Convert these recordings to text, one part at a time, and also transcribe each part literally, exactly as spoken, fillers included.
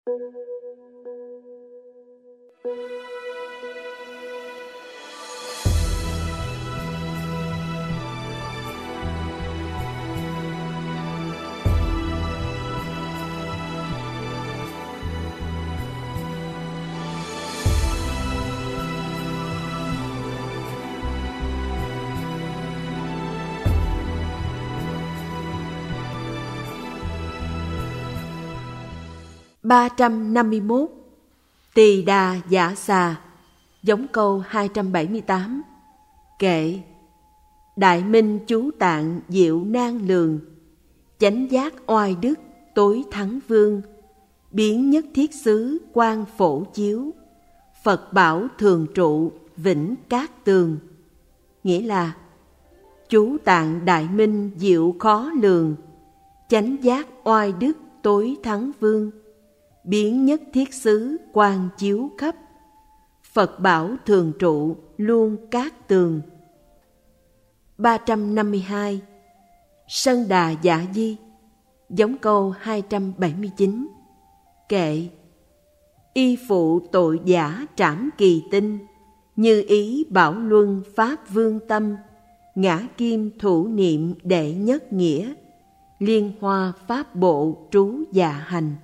ba trăm năm mươi mốt. Tỳ Đà Dạ Xà. Giống câu hai trăm bảy mươi tám. Kệ: Đại minh chú tạng diệu nan lường, chánh giác oai đức tối thắng vương, biến nhất thiết xứ quang phổ chiếu, Phật bảo thường trụ vĩnh cát tường. Nghĩa là chú tạng đại minh diệu khó lường, chánh giác oai đức tối thắng vương, biến nhất thiết xứ quang chiếu khắp, Phật bảo thường trụ luôn cát tường. ba trăm năm mươi hai. Sân Đà Dạ Di. Giống câu hai trăm bảy mươi chín. Kệ: Y phụ tội giả trảm kỳ tinh, như ý bảo luân pháp vương tâm, ngã kim thủ niệm đệ nhất nghĩa, liên hoa pháp bộ trú dạ hành.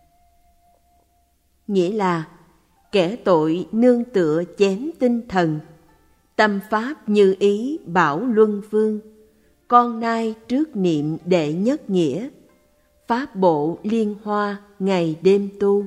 Nghĩa là kẻ tội nương tựa chén tinh thần, tâm pháp như ý bảo luân vương, con nai trước niệm đệ nhất nghĩa, pháp bộ liên hoa ngày đêm tu.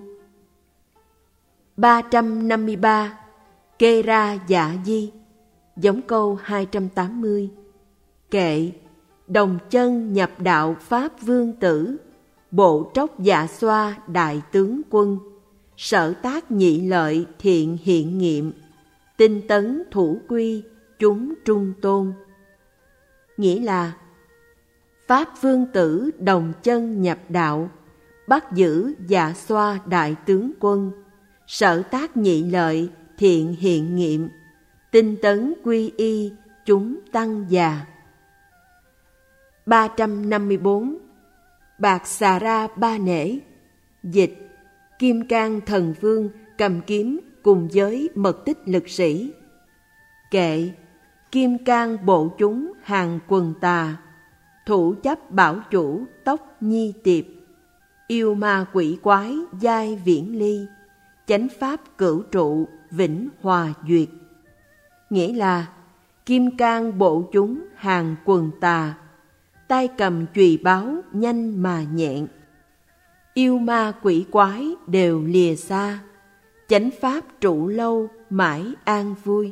ba trăm năm mươi ba. Kê Ra Dạ Di. Giống câu hai trăm tám mươi. Kệ: Đồng chân nhập đạo pháp vương tử, bộ tróc dạ xoa đại tướng quân, sở tác nhị lợi thiện hiện nghiệm, tinh tấn thủ quy chúng trung tôn. Nghĩa là pháp vương tử đồng chân nhập đạo, bắt giữ dạ xoa đại tướng quân, sở tác nhị lợi thiện hiện nghiệm, tinh tấn quy y chúng tăng già. ba trăm năm mươi bốn. Bạc Xà Ra Ba Nể. Dịch: Kim Cang Thần Vương cầm kiếm cùng với mật tích lực sĩ. Kệ: Kim Cang bộ chúng hàng quần tà, thủ chấp bảo chủ tóc nhi tiệp, yêu ma quỷ quái giai viễn ly, chánh pháp cửu trụ vĩnh hòa duyệt. Nghĩa là kim cang bộ chúng hàng quần tà, tay cầm chùy báo nhanh mà nhẹn, yêu ma quỷ quái đều lìa xa, chánh pháp trụ lâu mãi an vui.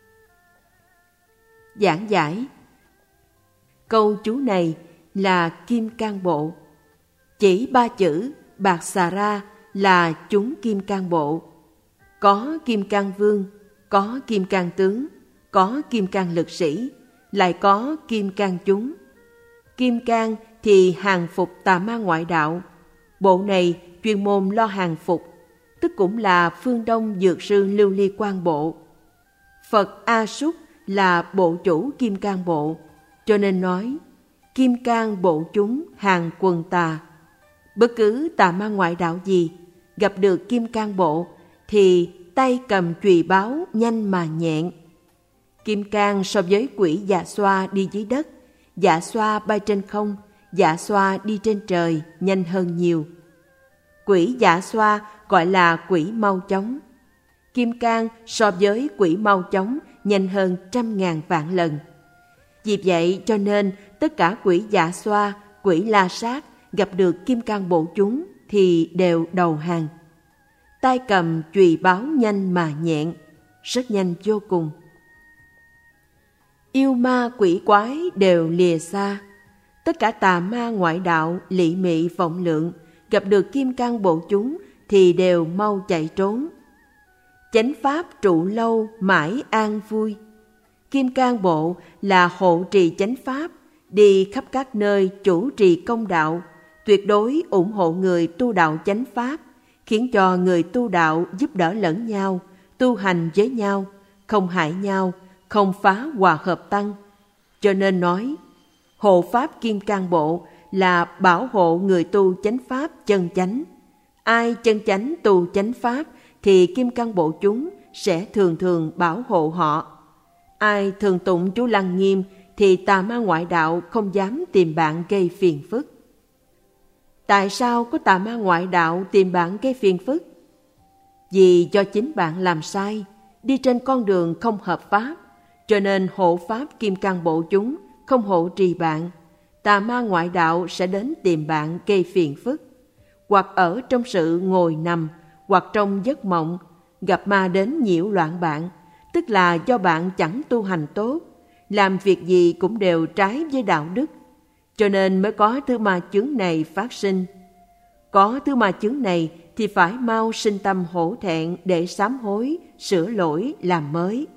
Giảng giải: câu chú này là kim cang bộ, chỉ ba chữ Bạc Xà Ra là chúng kim cang bộ. Có kim cang vương, có kim cang tướng, có kim cang lực sĩ, lại có kim cang chúng. Kim cang thì hàng phục tà ma ngoại đạo. Bộ này chuyên môn lo hàng phục, tức cũng là phương Đông dược sư Lưu Ly Quang bộ. Phật A Súc là bộ chủ kim cang bộ, cho nên nói kim cang bộ chúng hàng quần tà. Bất cứ tà ma ngoại đạo gì gặp được kim cang bộ thì tay cầm chùy báo nhanh mà nhẹn. Kim cang so với quỷ dạ xoa đi dưới đất, dạ xoa bay trên không, dạ xoa đi trên trời nhanh hơn nhiều. Quỷ dạ xoa gọi là quỷ mau chóng. Kim cang so với quỷ mau chóng nhanh hơn trăm ngàn vạn lần. Vì vậy cho nên tất cả quỷ dạ xoa, quỷ la sát gặp được kim cang bộ chúng thì đều đầu hàng. Tay cầm chùy báo nhanh mà nhẹn, rất nhanh vô cùng. Yêu ma quỷ quái đều lìa xa. Tất cả tà ma ngoại đạo, lị mị vọng lượng gặp được kim cang bộ chúng thì đều mau chạy trốn. Chánh pháp trụ lâu mãi an vui. Kim cang bộ là hộ trì chánh pháp, đi khắp các nơi chủ trì công đạo, tuyệt đối ủng hộ người tu đạo chánh pháp, khiến cho người tu đạo giúp đỡ lẫn nhau, tu hành với nhau, không hại nhau, không phá hòa hợp tăng. Cho nên nói, hộ pháp kim cang bộ là bảo hộ người tu chánh pháp chân chánh, Ai chân chánh tu chánh pháp thì kim cang bộ chúng sẽ thường thường bảo hộ họ. Ai thường tụng chú Lăng Nghiêm thì tà ma ngoại đạo không dám tìm bạn gây phiền phức. Tại sao có tà ma ngoại đạo tìm bạn gây phiền phức? Vì do chính bạn làm sai, đi trên con đường không hợp pháp, cho nên hộ pháp kim cang bộ chúng không hộ trì bạn. Tà ma ngoại đạo sẽ đến tìm bạn gây phiền phức. Hoặc ở trong sự ngồi nằm, hoặc trong giấc mộng, gặp ma đến nhiễu loạn bạn, tức là do bạn chẳng tu hành tốt, làm việc gì cũng đều trái với đạo đức, cho nên mới có thứ ma chướng này phát sinh. Có thứ ma chướng này thì phải mau sinh tâm hổ thẹn để sám hối, sửa lỗi, làm mới.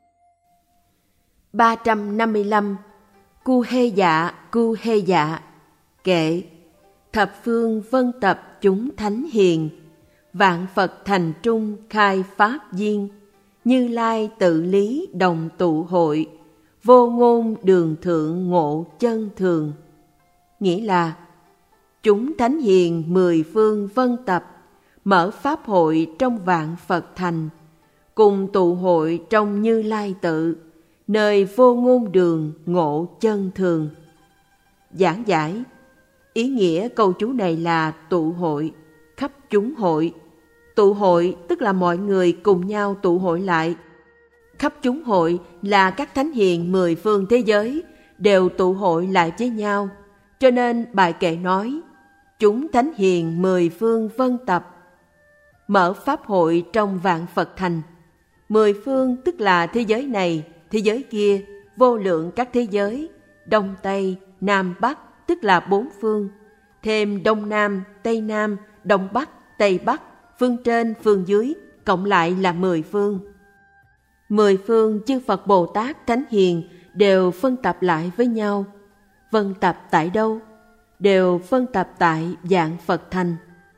ba trăm năm mươi lăm. Cu hê dạ, cu hê dạ. Kệ: thập phương vân tập chúng thánh hiền, vạn Phật thành trung khai pháp duyên, Như Lai tự lý đồng tụ hội, vô ngôn đường thượng ngộ chân thường. Nghĩa là chúng thánh hiền mười phương vân tập, mở pháp hội trong vạn Phật thành, cùng tụ hội trong Như Lai tự, nơi vô ngôn đường ngộ chân thường. Giảng giải: ý nghĩa câu chú này là tụ hội, khắp chúng hội. Tụ hội tức là mọi người cùng nhau tụ hội lại. Khắp chúng hội là các thánh hiền mười phương thế giới đều tụ hội lại với nhau. Cho nên bài kệ nói: chúng thánh hiền mười phương vân tập, mở pháp hội trong vạn Phật thành. Mười phương tức là thế giới này, thế giới kia, vô lượng các thế giới, Đông Tây, Nam Bắc tức là bốn phương, thêm Đông Nam, Tây Nam, Đông Bắc, Tây Bắc, phương trên, phương dưới, cộng lại là mười phương. Mười phương chư Phật Bồ Tát Thánh Hiền đều phân tập lại với nhau. Phân tập tại đâu? Đều phân tập tại vạn Phật thành.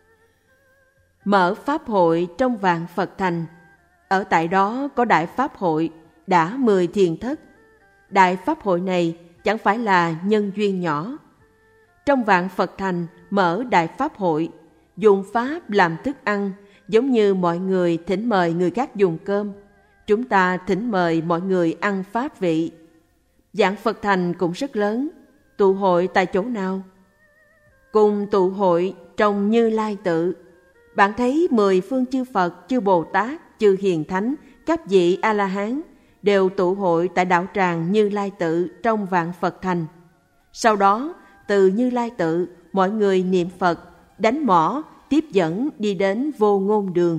Mở pháp hội trong vạn Phật thành. Ở tại đó có đại pháp hội, đã mười thiền thất. Đại pháp hội này chẳng phải là nhân duyên nhỏ. Trong vạn Phật thành mở đại pháp hội, dùng pháp làm thức ăn, giống như mọi người thỉnh mời người khác dùng cơm. Chúng ta thỉnh mời mọi người ăn pháp vị. Vạn Phật thành cũng rất lớn. Tụ hội tại chỗ nào? Cùng tụ hội trong Như Lai tự. Bạn thấy mười phương chư Phật, chư Bồ Tát, chư Hiền Thánh, các vị A-la-hán đều tụ hội tại đạo tràng Như Lai tự trong vạn Phật thành. Sau đó, từ Như Lai tự, mọi người niệm Phật, đánh mõ, tiếp dẫn đi đến vô ngôn đường.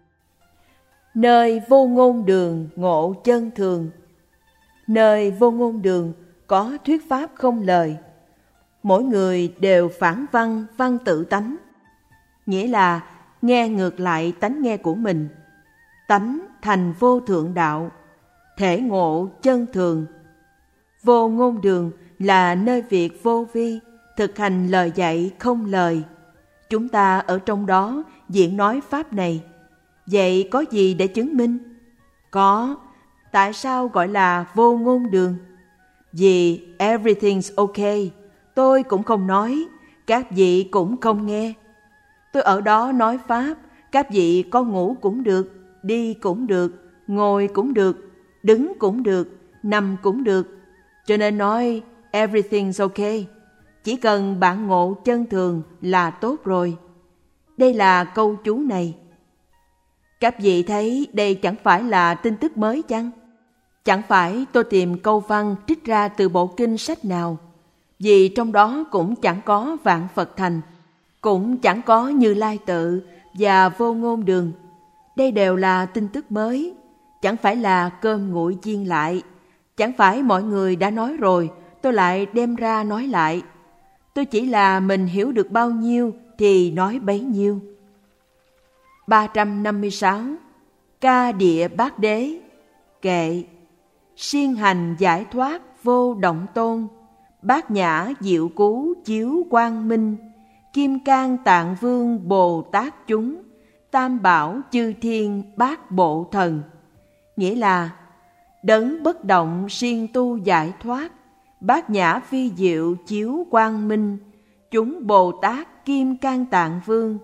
Nơi vô ngôn đường ngộ chân thường. Nơi vô ngôn đường có thuyết pháp không lời. Mỗi người đều phản văn, văn tự tánh. Nghĩa là nghe ngược lại tánh nghe của mình. Tánh thành vô thượng đạo, thể ngộ chân thường. Vô ngôn đường là nơi việc vô vi, thực hành lời dạy không lời. Chúng ta ở trong đó diễn nói pháp này. Vậy có gì để chứng minh? Có. Tại sao gọi là vô ngôn đường? Vì everything's okay. Tôi cũng không nói, các vị cũng không nghe. Tôi ở đó nói pháp, các vị có ngủ cũng được, đi cũng được, ngồi cũng được, đứng cũng được, nằm cũng được. Cho nên nói everything's okay. Chỉ cần bạn ngộ chân thường là tốt rồi. Đây là câu chú này. Các vị thấy đây chẳng phải là tin tức mới chăng? Chẳng phải tôi tìm câu văn trích ra từ bộ kinh sách nào, vì trong đó cũng chẳng có vạn Phật thành, cũng chẳng có Như Lai tự và vô ngôn đường. Đây đều là tin tức mới, chẳng phải là cơm nguội chiên lại. Chẳng phải mọi người đã nói rồi, tôi lại đem ra nói lại. Tôi chỉ là mình hiểu được bao nhiêu thì nói bấy nhiêu. ba trăm năm mươi sáu. Ca địa bát đế. Kệ: siêng hành giải thoát vô động tôn, bát nhã diệu cú chiếu quang minh, kim cang tạng vương Bồ Tát chúng, tam bảo chư thiên bát bộ thần. Nghĩa là đấng bất động siêng tu giải thoát, bát nhã phi diệu chiếu quang minh, chúng Bồ Tát kim cang tạng vương,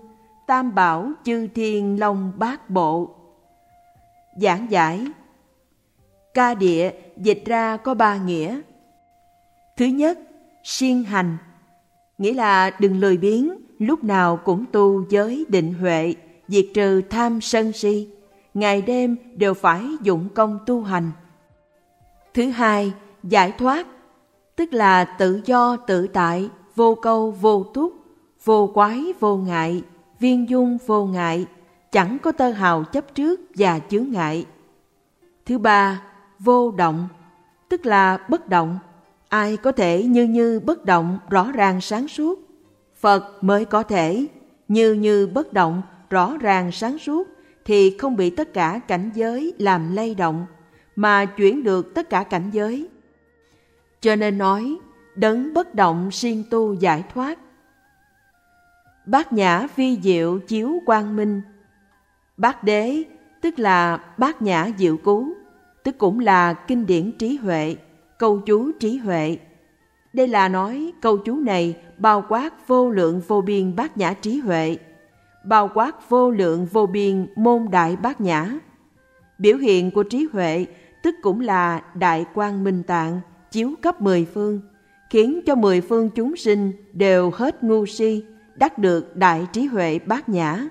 Tam Bảo Chư Thiên Long Bát Bộ. Giảng giải. Ca địa dịch ra có ba nghĩa. Thứ nhất, siêng hành, nghĩa là đừng lười biếng, lúc nào cũng tu giới định huệ, diệt trừ tham sân si, ngày đêm đều phải dụng công tu hành. Thứ hai, giải thoát, tức là tự do tự tại, vô câu vô túc, vô quái vô ngại, viên dung vô ngại, chẳng có tơ hào chấp trước và chướng ngại. Thứ ba, vô động, tức là bất động. Ai có thể như như bất động rõ ràng sáng suốt? Phật mới có thể như như bất động rõ ràng sáng suốt, thì không bị tất cả cảnh giới làm lay động, mà chuyển được tất cả cảnh giới. Cho nên nói, đấng bất động siêng tu giải thoát. Bát nhã vi diệu chiếu quang minh. Bát đế, tức là bát nhã diệu cứu, tức cũng là kinh điển trí huệ, câu chú trí huệ. Đây là nói câu chú này bao quát vô lượng vô biên bát nhã trí huệ, bao quát vô lượng vô biên môn đại bát nhã. Biểu hiện của trí huệ tức cũng là đại quang minh tạng, chiếu cấp mười phương, khiến cho mười phương chúng sinh đều hết ngu si, đắc được đại trí huệ bát nhã.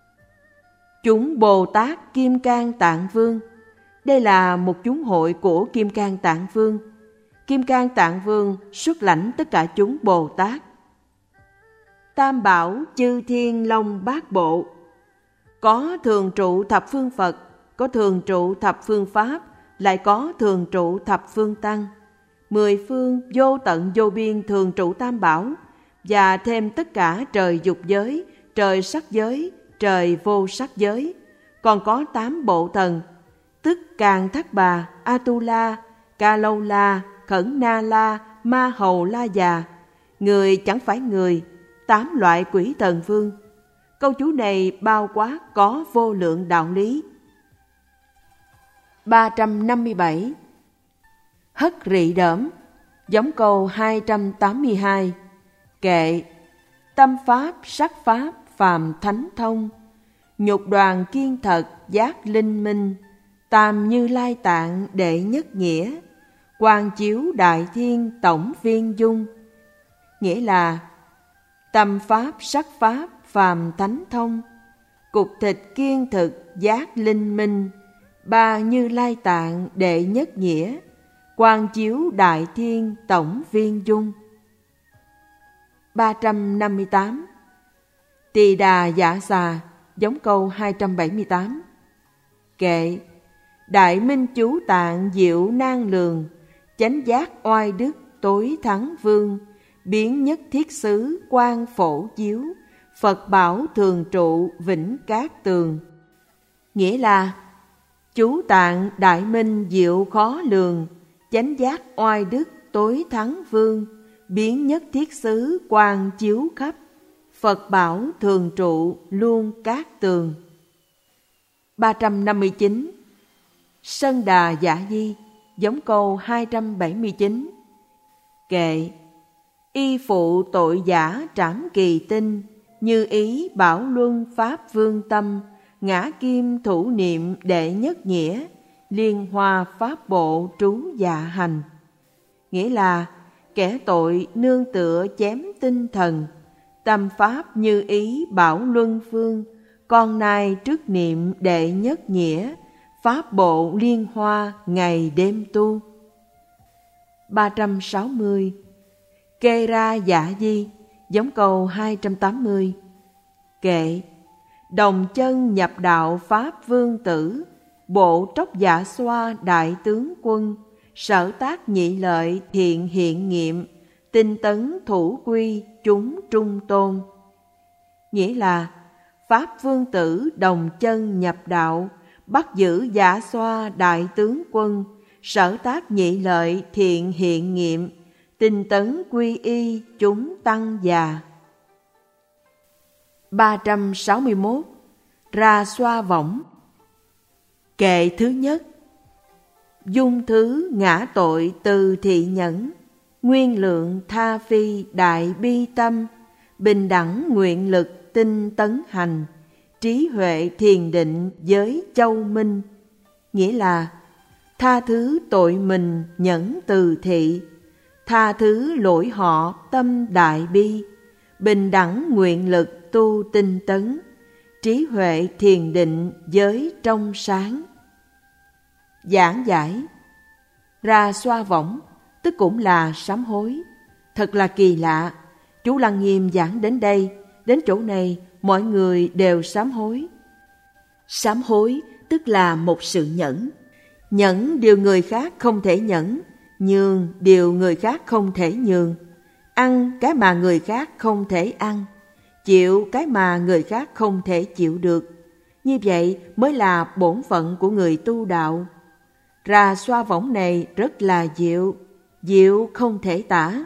Chúng Bồ Tát Kim Cang Tạng Vương. Đây là một chúng hội của Kim Cang Tạng Vương. Kim Cang Tạng Vương xuất lãnh tất cả chúng Bồ Tát. Tam Bảo Chư Thiên Long Bát Bộ. Có thường trụ thập phương Phật, có thường trụ thập phương Pháp, lại có thường trụ thập phương Tăng. Mười phương vô tận vô biên thường trụ Tam Bảo, và thêm tất cả trời dục giới, trời sắc giới, trời vô sắc giới. Còn có tám bộ thần, tức Càn Thắc Bà, Atula, Ca Lâu La, Khẩn Na La, Ma Hầu La Già, người chẳng phải người, tám loại quỷ thần vương. Câu chú này bao quát có vô lượng đạo lý. ba trăm năm mươi bảy. Hất rị đỡm, giống câu hai trăm tám mươi hai. Kệ. Tâm pháp sắc pháp phàm thánh thông, nhục đoàn kiên thật giác linh minh, tam như lai tạng đệ nhất nghĩa, quang chiếu đại thiên tổng viên dung. Nghĩa là tâm pháp sắc pháp phàm thánh thông, cục thịt kiên thực giác linh minh, ba như lai tạng đệ nhất nghĩa, quang chiếu đại thiên tổng viên dung. ba trăm năm mươi tám. Tỳ đà dạ xà, giống câu hai trăm bảy mươi tám. Kệ. Đại minh chú tạng diệu nan lường, chánh giác oai đức tối thắng vương, biến nhất thiết xứ quang phổ chiếu, Phật bảo thường trụ vĩnh cát tường. Nghĩa là chú tạng đại minh diệu khó lường, chánh giác oai đức tối thắng vương, biến nhất thiết xứ quang chiếu khắp, Phật bảo thường trụ luôn cát tường. ba trăm năm mươi chín. Sân đà dạ di, giống câu hai trăm bảy mươi chín. Kệ. Y phụ tội giả trảm kỳ tinh, như ý bảo luân pháp vương tâm, ngã kim thủ niệm đệ nhất nghĩa, liên hoa pháp bộ trú dạ hành. Nghĩa là kẻ tội nương tựa chém tinh thần, tâm pháp như ý bảo luân phương, con nai trước niệm đệ nhất nghĩa, pháp bộ liên hoa ngày đêm tu. ba trăm sáu mươi. Kê ra dạ di, giống câu hai trăm tám mươi. Kệ. Đồng chân nhập đạo pháp vương tử, bộ tróc dạ xoa đại tướng quân, sở tác nhị lợi thiện hiện nghiệm, tinh tấn thủ quy chúng trung tôn. Nghĩa là pháp vương tử đồng chân nhập đạo, bắt giữ dạ xoa đại tướng quân, sở tác nhị lợi thiện hiện nghiệm, tinh tấn quy y chúng tăng già. ba trăm sáu mươi mốt. Ra xoa võng. Kệ thứ nhất. Dung thứ ngã tội từ thị nhẫn, nguyên lượng tha phi đại bi tâm, bình đẳng nguyện lực tinh tấn hành, trí huệ thiền định giới châu minh. Nghĩa là tha thứ tội mình nhẫn từ thị, tha thứ lỗi họ tâm đại bi, bình đẳng nguyện lực tu tinh tấn, trí huệ thiền định giới trong sáng. Giảng giải ra xoa võng, tức cũng là sám hối. Thật là kỳ lạ, chú Lăng Nghiêm giảng đến đây, đến chỗ này mọi người đều sám hối. Sám hối tức là một sự nhẫn. Nhẫn điều người khác không thể nhẫn, nhường điều người khác không thể nhường, ăn cái mà người khác không thể ăn, chịu cái mà người khác không thể chịu được. Như vậy mới là bổn phận của người tu đạo. Ra xoa võng này rất là diệu, diệu không thể tả.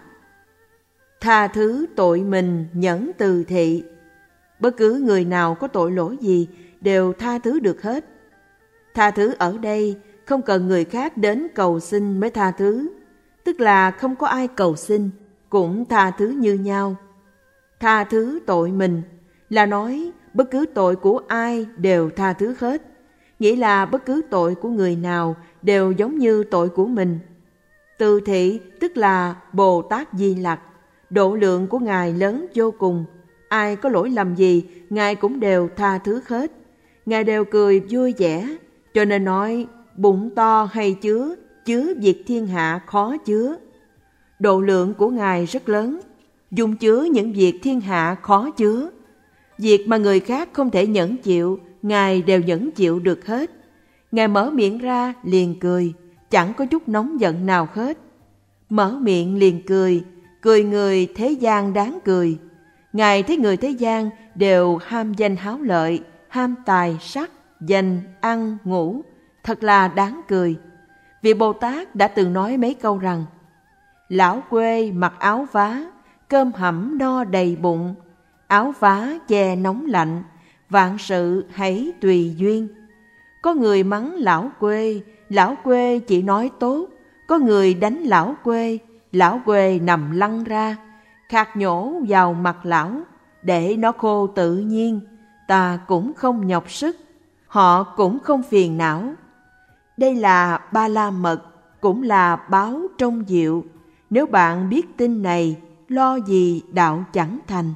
Tha thứ tội mình nhẫn từ thị, bất cứ người nào có tội lỗi gì đều tha thứ được hết. Tha thứ ở đây không cần người khác đến cầu xin mới tha thứ, tức là không có ai cầu xin cũng tha thứ như nhau. Tha thứ tội mình là nói bất cứ tội của ai đều tha thứ hết, nghĩa là bất cứ tội của người nào đều giống như tội của mình. Từ thị tức là Bồ Tát Di Lặc, độ lượng của Ngài lớn vô cùng. Ai có lỗi lầm gì, Ngài cũng đều tha thứ hết. Ngài đều cười vui vẻ, cho nên nói bụng to hay chứa, chứa việc thiên hạ khó chứa. Độ lượng của Ngài rất lớn, dung chứa những việc thiên hạ khó chứa. Việc mà người khác không thể nhẫn chịu, Ngài đều nhẫn chịu được hết. Ngài mở miệng ra liền cười, chẳng có chút nóng giận nào hết. Mở miệng liền cười, cười người thế gian đáng cười. Ngài thấy người thế gian đều ham danh háo lợi, ham tài sắc, danh, ăn, ngủ, thật là đáng cười. Vị Bồ Tát đã từng nói mấy câu rằng: lão quê mặc áo vá, cơm hẩm no đầy bụng, áo vá che nóng lạnh, vạn sự hãy tùy duyên. Có người mắng lão quê, lão quê chỉ nói tốt. Có người đánh lão quê, lão quê nằm lăn ra, khạc nhổ vào mặt lão, để nó khô tự nhiên. Ta cũng không nhọc sức, họ cũng không phiền não. Đây là ba la mật, cũng là báo trong diệu. Nếu bạn biết tin này, lo gì đạo chẳng thành.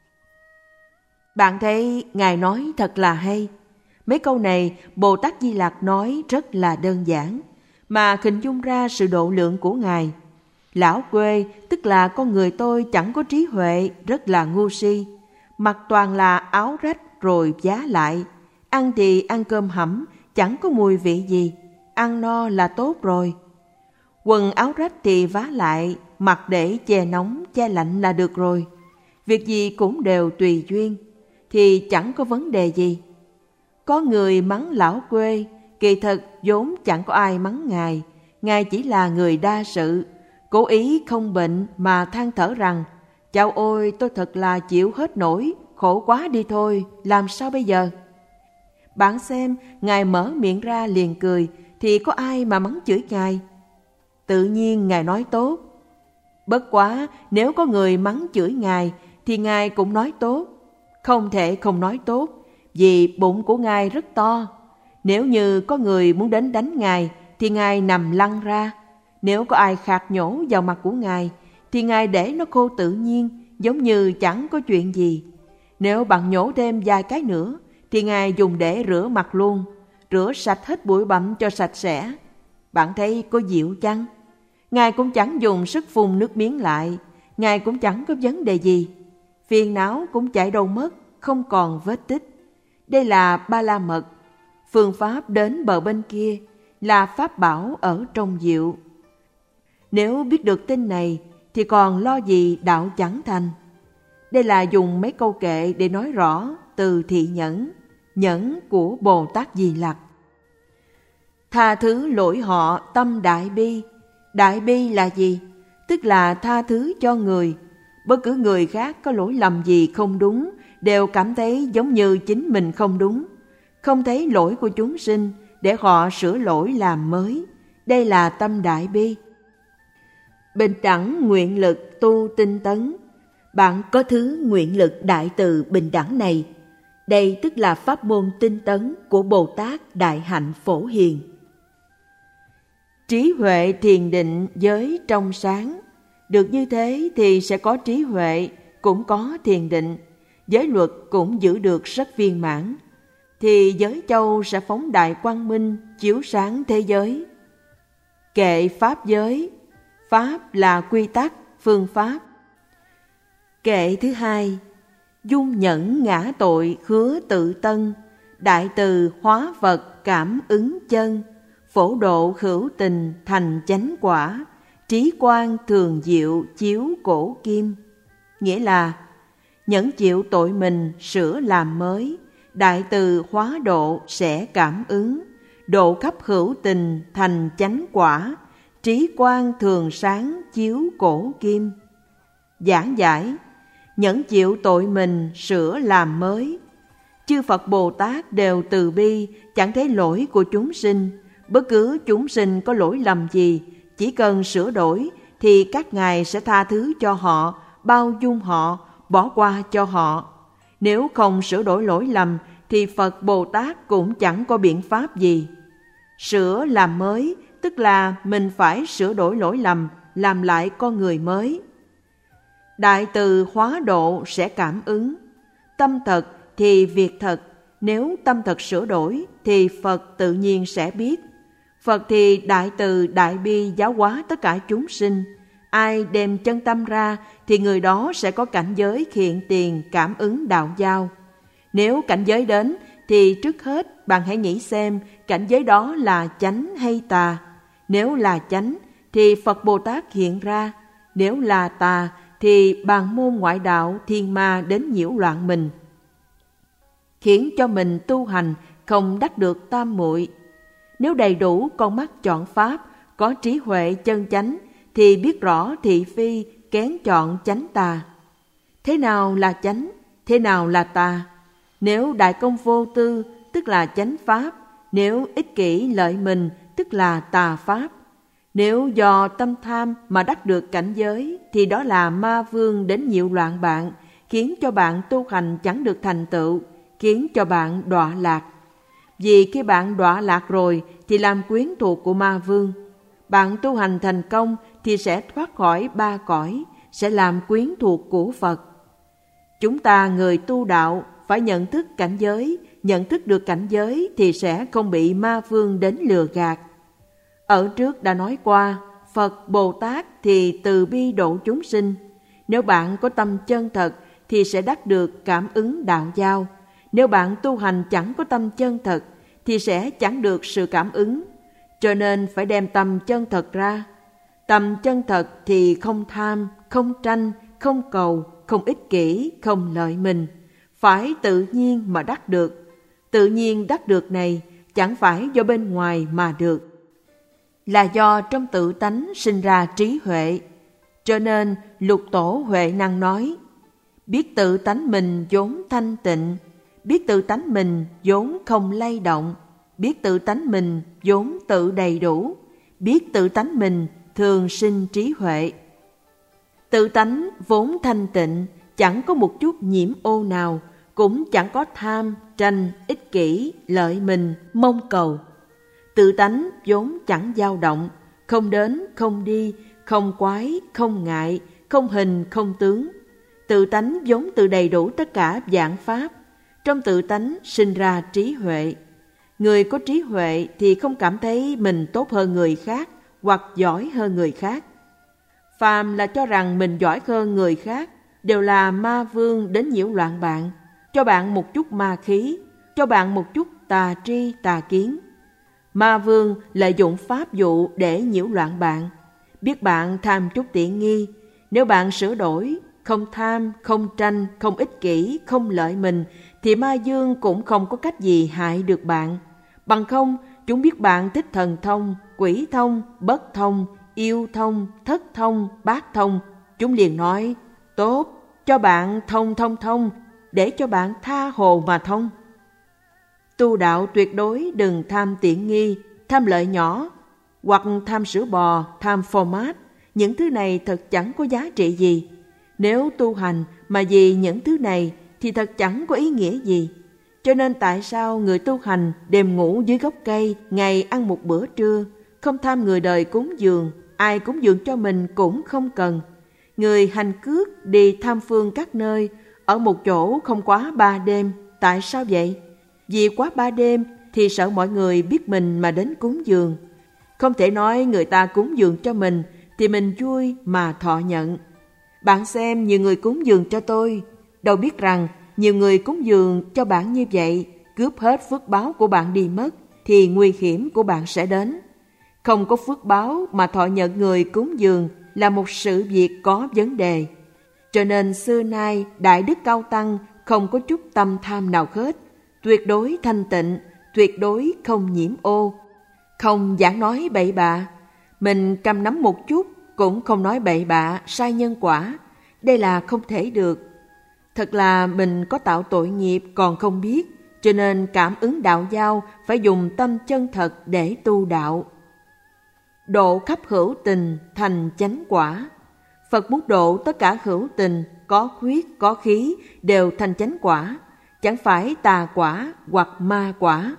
Bạn thấy Ngài nói thật là hay. Mấy câu này Bồ Tát Di Lặc nói rất là đơn giản, mà hình dung ra sự độ lượng của Ngài. Lão quê tức là con người tôi chẳng có trí huệ, rất là ngu si, mặc toàn là áo rách rồi vá lại, ăn thì ăn cơm hẩm, chẳng có mùi vị gì, ăn no là tốt rồi. Quần áo rách thì vá lại, mặc để che nóng, che lạnh là được rồi. Việc gì cũng đều tùy duyên, thì chẳng có vấn đề gì. Có người mắng lão quê, kỳ thực vốn chẳng có ai mắng Ngài. Ngài chỉ là người đa sự, cố ý không bệnh mà than thở rằng: chao ôi, tôi thật là chịu hết nổi, khổ quá đi thôi, làm sao bây giờ? Bạn xem, Ngài mở miệng ra liền cười, thì có ai mà mắng chửi Ngài? Tự nhiên Ngài nói tốt. Bất quá nếu có người mắng chửi Ngài thì Ngài cũng nói tốt. Không thể không nói tốt, vì bụng của Ngài rất to. Nếu như có người muốn đến đánh Ngài thì Ngài nằm lăn ra. Nếu có ai khạc nhổ vào mặt của Ngài thì Ngài để nó khô tự nhiên, giống như chẳng có chuyện gì. Nếu bạn nhổ thêm vài cái nữa thì Ngài dùng để rửa mặt luôn, rửa sạch hết bụi bặm cho sạch sẽ. Bạn thấy có diệu chăng? Ngài cũng chẳng dùng sức phun nước miếng lại, Ngài cũng chẳng có vấn đề gì. Phiền não cũng chạy đâu mất, không còn vết tích. Đây là ba la mật, phương pháp đến bờ bên kia, là pháp bảo ở trong diệu. Nếu biết được tin này thì còn lo gì đạo chẳng thành. Đây là dùng mấy câu kệ để nói rõ từ thị nhẫn, nhẫn của Bồ Tát Di Lặc. Tha thứ lỗi họ tâm đại bi. Đại bi là gì? Tức là tha thứ cho người. Bất cứ người khác có lỗi lầm gì không đúng, đều cảm thấy giống như chính mình không đúng. Không thấy lỗi của chúng sinh, để họ sửa lỗi làm mới. Đây là tâm đại bi. Bình đẳng nguyện lực tu tinh tấn. bạn có thứ nguyện lực đại từ bình đẳng này. Đây tức là pháp môn tinh tấn của Bồ Tát Đại Hạnh Phổ Hiền. Trí huệ thiền định giới trong sáng. Được như thế thì sẽ có trí huệ, cũng có thiền định. Giới luật cũng giữ được rất viên mãn. Thì giới châu sẽ phóng đại quang minh, chiếu sáng thế giới. Kệ pháp giới. Pháp là quy tắc, phương pháp. Kệ thứ hai. Dung nhẫn ngã tội hứa tự tân. Đại từ hóa vật cảm ứng chân. Phổ độ hữu tình thành chánh quả. Trí quang thường diệu chiếu cổ kim. Nghĩa là nhẫn chịu tội mình sửa làm mới. Đại từ hóa độ sẽ cảm ứng. Độ khắp hữu tình thành chánh quả. Trí quang thường sáng chiếu cổ kim. Giảng giải. Nhẫn chịu tội mình sửa làm mới. Chư Phật Bồ Tát đều từ bi, chẳng thấy lỗi của chúng sinh. Bất cứ chúng sinh có lỗi lầm gì, chỉ cần sửa đổi thì các ngài sẽ tha thứ cho họ, bao dung họ, bỏ qua cho họ. Nếu không sửa đổi lỗi lầm thì Phật Bồ Tát cũng chẳng có biện pháp gì. Sửa làm mới tức là mình phải sửa đổi lỗi lầm, làm lại con người mới. Đại từ hóa độ sẽ cảm ứng. Tâm thật thì việc thật. Nếu tâm thật sửa đổi thì Phật tự nhiên sẽ biết. Phật thì đại từ đại bi giáo hóa tất cả chúng sinh. Ai đem chân tâm ra thì người đó sẽ có cảnh giới hiện tiền cảm ứng đạo giao. Nếu cảnh giới đến thì trước hết bạn hãy nghĩ xem cảnh giới đó là chánh hay tà. Nếu là chánh thì Phật Bồ Tát hiện ra. Nếu là tà thì bàn môn ngoại đạo thiên ma đến nhiễu loạn mình, khiến cho mình tu hành không đắc được tam muội. Nếu đầy đủ con mắt chọn pháp, có trí huệ chân chánh thì biết rõ thị phi kén chọn chánh tà. Thế nào là chánh, thế nào là tà? Nếu đại công vô tư tức là chánh pháp. Nếu ích kỷ lợi mình tức là tà pháp. Nếu do tâm tham mà đắc được cảnh giới thì đó là ma vương đến nhiễu loạn bạn, khiến cho bạn tu hành chẳng được thành tựu, khiến cho bạn đọa lạc. Vì khi bạn đọa lạc rồi thì làm quyến thuộc của ma vương. Bạn tu hành thành công thì sẽ thoát khỏi ba cõi, sẽ làm quyến thuộc của Phật. Chúng ta người tu đạo phải nhận thức cảnh giới, nhận thức được cảnh giới thì sẽ không bị ma vương đến lừa gạt. Ở trước đã nói qua, Phật Bồ Tát thì từ bi độ chúng sinh. Nếu bạn có tâm chân thật thì sẽ đắc được cảm ứng đạo giao. Nếu bạn tu hành chẳng có tâm chân thật thì sẽ chẳng được sự cảm ứng. Cho nên phải đem tâm chân thật ra. Tâm chân thật thì không tham, không tranh, không cầu, không ích kỷ, không lợi mình. Phải tự nhiên mà đắc được. Tự nhiên đắc được này chẳng phải do bên ngoài mà được, là do trong tự tánh sinh ra trí huệ. Cho nên Lục Tổ Huệ Năng nói, biết tự tánh mình vốn thanh tịnh, biết tự tánh mình vốn không lay động, biết tự tánh mình vốn tự đầy đủ, biết tự tánh mình thường sinh trí huệ. Tự tánh vốn thanh tịnh, chẳng có một chút nhiễm ô nào, cũng chẳng có tham, tranh, ích kỷ, lợi mình, mong cầu. Tự tánh vốn chẳng dao động, không đến, không đi, không quái, không ngại, không hình, không tướng. Tự tánh vốn tự đầy đủ tất cả vạn pháp. Trong tự tánh sinh ra trí huệ. Người có trí huệ thì không cảm thấy mình tốt hơn người khác hoặc giỏi hơn người khác. Phàm là cho rằng mình giỏi hơn người khác đều là ma vương đến nhiễu loạn bạn, cho bạn một chút ma khí, cho bạn một chút tà tri tà kiến. Ma vương lợi dụng pháp dụ để nhiễu loạn bạn. Biết bạn tham chút tiện nghi, nếu bạn sửa đổi, không tham, không tranh, không ích kỷ, không lợi mình, thì ma dương cũng không có cách gì hại được bạn. Bằng không, chúng biết bạn thích thần thông, quỷ thông, bất thông, yêu thông, thất thông, bát thông. Chúng liền nói, tốt, cho bạn thông thông thông, để cho bạn tha hồ mà thông. Tu đạo tuyệt đối đừng tham tiện nghi, tham lợi nhỏ, hoặc tham sữa bò, tham format. Những thứ này thật chẳng có giá trị gì. Nếu tu hành mà vì những thứ này thì thật chẳng có ý nghĩa gì. Cho nên tại sao người tu hành đêm ngủ dưới gốc cây, ngày ăn một bữa trưa, không tham người đời cúng dường, ai cúng dường cho mình cũng không cần. Người hành cước đi tham phương các nơi, ở một chỗ không quá ba đêm. Tại sao vậy? Vì quá ba đêm thì sợ mọi người biết mình mà đến cúng dường. Không thể nói người ta cúng dường cho mình thì mình vui mà thọ nhận. Bạn xem nhiều người cúng dường cho tôi, đâu biết rằng nhiều người cúng dường cho bạn như vậy, cướp hết phước báo của bạn đi mất, thì nguy hiểm của bạn sẽ đến. Không có phước báo mà thọ nhận người cúng dường là một sự việc có vấn đề. Cho nên xưa nay Đại Đức Cao Tăng không có chút tâm tham nào hết, tuyệt đối thanh tịnh, tuyệt đối không nhiễm ô, không giảng nói bậy bạ. Mình cầm nắm một chút cũng không nói bậy bạ, sai nhân quả. Đây là không thể được. Thật là mình có tạo tội nghiệp còn không biết, cho nên cảm ứng đạo giao phải dùng tâm chân thật để tu đạo. Độ khắp hữu tình thành chánh quả. Phật muốn độ tất cả hữu tình, có khuyết, có khí, đều thành chánh quả, chẳng phải tà quả hoặc ma quả.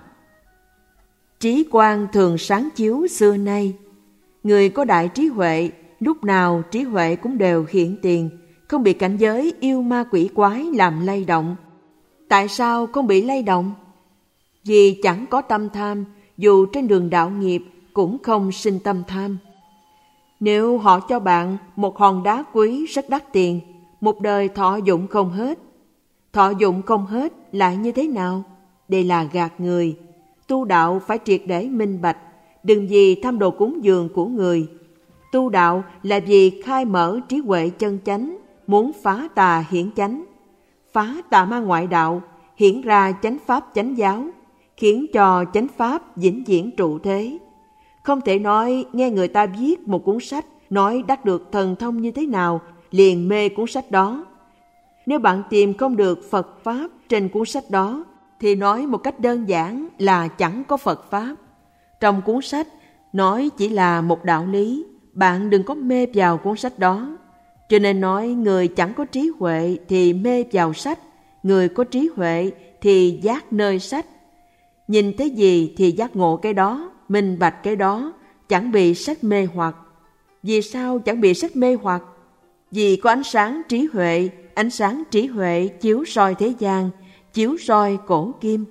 Trí quang thường sáng chiếu xưa nay. Người có đại trí huệ, lúc nào trí huệ cũng đều hiện tiền, không bị cảnh giới yêu ma quỷ quái làm lay động. Tại sao không bị lay động? Vì chẳng có tâm tham, dù trên đường đạo nghiệp cũng không sinh tâm tham. Nếu họ cho bạn một hòn đá quý rất đắt tiền, một đời thọ dụng không hết. Thọ dụng không hết lại như thế nào? Đây là gạt người. Tu đạo phải triệt để minh bạch, đừng vì tham đồ cúng dường của người. Tu đạo là vì khai mở trí huệ chân chánh, muốn phá tà hiển chánh. Phá tà ma ngoại đạo, hiển ra chánh pháp chánh giáo, khiến cho chánh pháp vĩnh viễn trụ thế. Không thể nói nghe người ta viết một cuốn sách, nói đắc được thần thông như thế nào, liền mê cuốn sách đó. Nếu bạn tìm không được Phật Pháp trên cuốn sách đó, thì nói một cách đơn giản là chẳng có Phật Pháp. Trong cuốn sách nói chỉ là một đạo lý, bạn đừng có mê vào cuốn sách đó. Cho nên nói người chẳng có trí huệ thì mê vào sách, người có trí huệ thì giác nơi sách. Nhìn thấy gì thì giác ngộ cái đó, minh bạch cái đó, chẳng bị sách mê hoặc. Vì sao chẳng bị sách mê hoặc? Vì có ánh sáng trí huệ, ánh sáng trí huệ chiếu soi thế gian, chiếu soi cổ kim.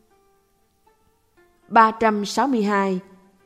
ba trăm sáu mươi hai.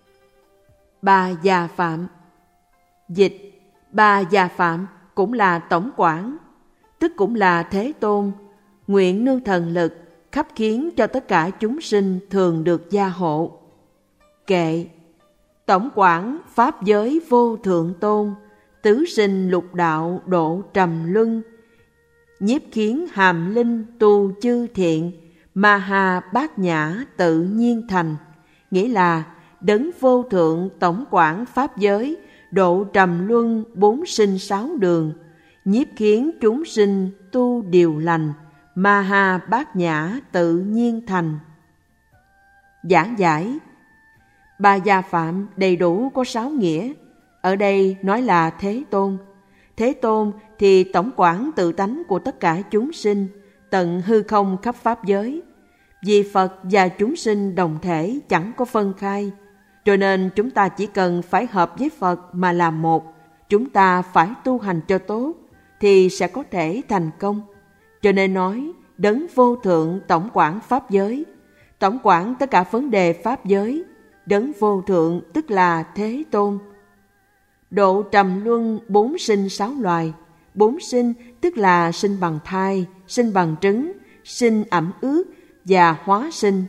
Bà Già Phạm. Dịch: Bà Già Phạm cũng là tổng quản, tức cũng là Thế Tôn, nguyện nương thần lực khắp khiến cho tất cả chúng sinh thường được gia hộ. Kệ: Tổng quản pháp giới vô thượng tôn, tứ sinh lục đạo độ trầm luân, nhiếp khiến hàm linh tu chư thiện, ma ha bát nhã tự nhiên thành. Nghĩa là đấng vô thượng tổng quản pháp giới, độ trầm luân bốn sinh sáu đường, nhiếp khiến chúng sinh tu điều lành, ma ha bát nhã tự nhiên thành. Giảng giải: Bà Già Phạm đầy đủ có sáu nghĩa. Ở đây nói là Thế Tôn. Thế Tôn thì tổng quản tự tánh của tất cả chúng sinh, tận hư không khắp pháp giới. Vì Phật và chúng sinh đồng thể chẳng có phân khai, cho nên chúng ta chỉ cần phải hợp với Phật mà làm một. Chúng ta phải tu hành cho tốt thì sẽ có thể thành công. Cho nên nói đấng vô thượng tổng quản pháp giới, tổng quản tất cả vấn đề pháp giới. Đấng vô thượng tức là Thế Tôn. Độ trầm luân bốn sinh sáu loài. Bốn sinh tức là sinh bằng thai, sinh bằng trứng, sinh ẩm ướt và hóa sinh.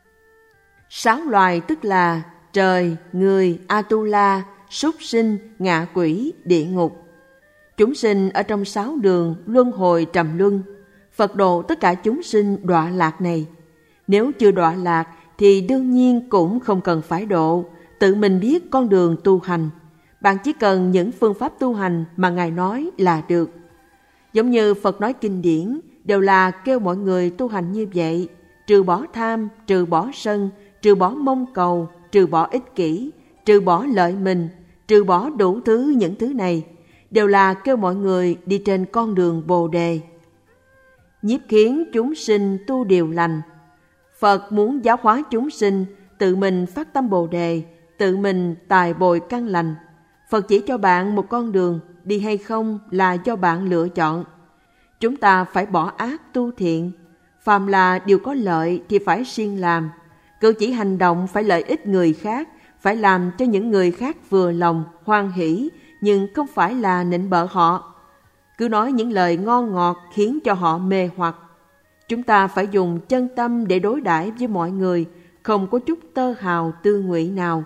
Sáu loài tức là trời, người, Atula, súc sinh, ngạ quỷ, địa ngục. Chúng sinh ở trong sáu đường luân hồi trầm luân. Phật độ tất cả chúng sinh đọa lạc này. Nếu chưa đọa lạc thì đương nhiên cũng không cần phải độ, tự mình biết con đường tu hành. Bạn chỉ cần những phương pháp tu hành mà Ngài nói là được. Giống như Phật nói kinh điển, đều là kêu mọi người tu hành như vậy, trừ bỏ tham, trừ bỏ sân, trừ bỏ mong cầu, trừ bỏ ích kỷ, trừ bỏ lợi mình, trừ bỏ đủ thứ những thứ này, đều là kêu mọi người đi trên con đường Bồ Đề. Nhiếp khiến chúng sinh tu điều lành. Phật muốn giáo hóa chúng sinh tự mình phát tâm Bồ Đề, tự mình tài bồi căn lành. Phật chỉ cho bạn một con đường, đi hay không là do bạn lựa chọn. Chúng ta phải bỏ ác tu thiện. Phàm là điều có lợi thì phải siêng làm. Cử chỉ hành động phải lợi ích người khác, phải làm cho những người khác vừa lòng, hoan hỷ, nhưng không phải là nịnh bợ họ. Cứ nói những lời ngon ngọt khiến cho họ mê hoặc. Chúng ta phải dùng chân tâm để đối đãi với mọi người, không có chút tơ hào tư ngụy nào.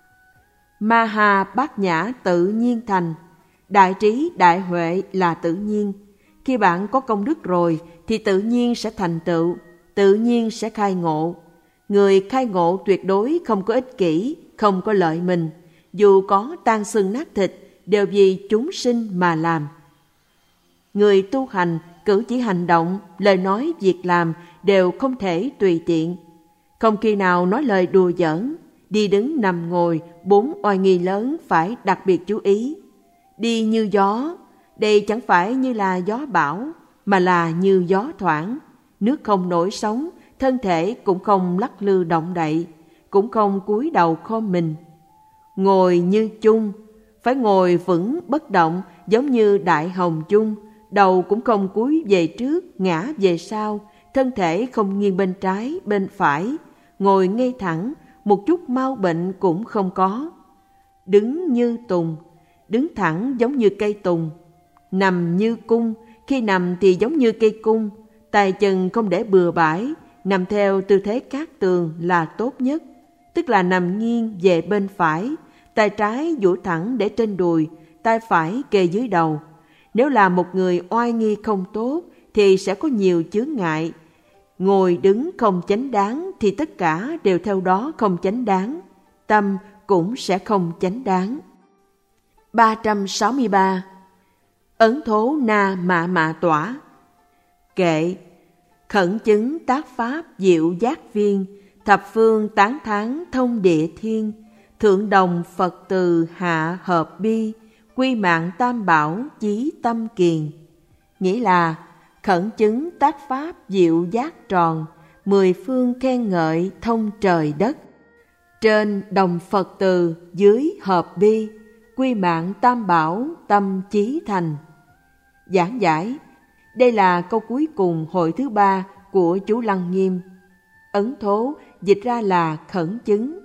Ma ha bát nhã tự nhiên thành. Đại trí, đại huệ là tự nhiên. Khi bạn có công đức rồi thì tự nhiên sẽ thành tựu, tự nhiên sẽ khai ngộ. Người khai ngộ tuyệt đối không có ích kỷ, không có lợi mình. Dù có tan xương nát thịt, đều vì chúng sinh mà làm. Người tu hành, cử chỉ hành động, lời nói, việc làm đều không thể tùy tiện. Không khi nào nói lời đùa giỡn. Đi đứng nằm ngồi, bốn oai nghi lớn phải đặc biệt chú ý. Đi như gió, đây chẳng phải như là gió bão, mà là như gió thoảng. Nước không nổi sóng, thân thể cũng không lắc lư động đậy, cũng không cúi đầu khom mình. Ngồi như chung, phải ngồi vững bất động giống như đại hồng chung, đầu cũng không cúi về trước, ngã về sau, thân thể không nghiêng bên trái, bên phải, ngồi ngay thẳng, một chút mau bệnh cũng không có. Đứng như tùng, đứng thẳng giống như cây tùng. Nằm như cung, khi nằm thì giống như cây cung, tay chân không để bừa bãi, nằm theo tư thế cát tường là tốt nhất, tức là nằm nghiêng về bên phải, tay trái duỗi thẳng để trên đùi, tay phải kề dưới đầu. Nếu là một người oai nghi không tốt thì sẽ có nhiều chướng ngại. Ngồi đứng không chánh đáng thì tất cả đều theo đó không chánh đáng, tâm cũng sẽ không chánh đáng. ba trăm sáu mươi ba. Ấn thố na mạ mạ tỏa. Kệ. Khẩn chứng tác pháp diệu giác viên, thập phương tán thán thông địa thiên, thượng đồng Phật từ hạ hợp bi, quy mạng tam bảo chí tâm kiền. Nghĩa là khẩn chứng tác pháp diệu giác tròn, mười phương khen ngợi thông trời đất. Trên đồng Phật từ, dưới hợp bi, quy mạng tam bảo tâm chí thành. Giảng giải. Đây là câu cuối cùng hội thứ ba của chú Lăng Nghiêm. Ấn thố dịch ra là khẩn chứng.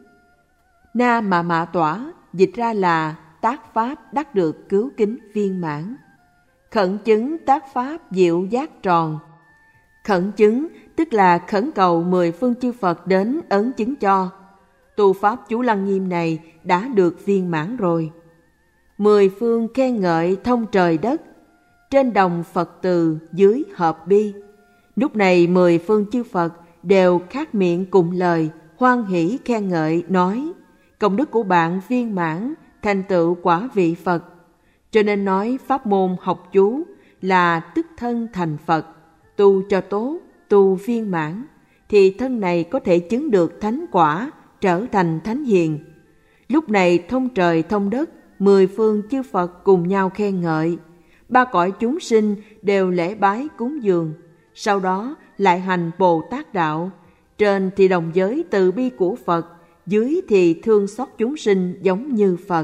Na mạ mạ tỏa dịch ra là tác pháp đắc được cứu kính viên mãn. Khẩn chứng tác pháp diệu giác tròn. Khẩn chứng tức là khẩn cầu mười phương chư Phật đến ấn chứng cho. Tu pháp chú Lăng Nghiêm này đã được viên mãn rồi. Mười phương khen ngợi thông trời đất. Trên đồng Phật từ, dưới hợp bi. Lúc này mười phương chư Phật đều khát miệng cùng lời, hoan hỷ khen ngợi, nói: công đức của bạn viên mãn, thành tựu quả vị Phật. Cho nên nói pháp môn học chú là tức thân thành Phật. Tu cho tốt, tu viên mãn, thì thân này có thể chứng được thánh quả, trở thành thánh hiền. Lúc này thông trời thông đất, mười phương chư Phật cùng nhau khen ngợi. Ba cõi chúng sinh đều lễ bái cúng dường, sau đó lại hành Bồ Tát đạo. Trên thì đồng giới từ bi của Phật, dưới thì thương xót chúng sinh giống như Phật.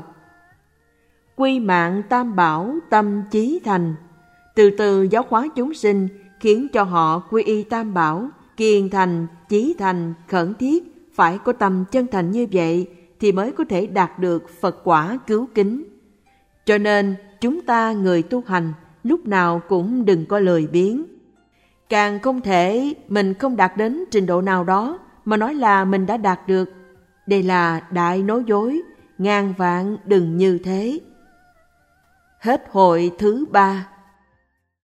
Quy mạng tam bảo tâm chí thành. Từ từ giáo hóa chúng sinh, khiến cho họ quy y tam bảo, kiền thành, chí thành, khẩn thiết. Phải có tâm chân thành như vậy thì mới có thể đạt được Phật quả cứu kính. Cho nên chúng ta người tu hành lúc nào cũng đừng có lười biếng. Càng không thể mình không đạt đến trình độ nào đó mà nói là mình đã đạt được. Đây là đại nói dối, ngàn vạn đừng như thế. Hết hội thứ ba.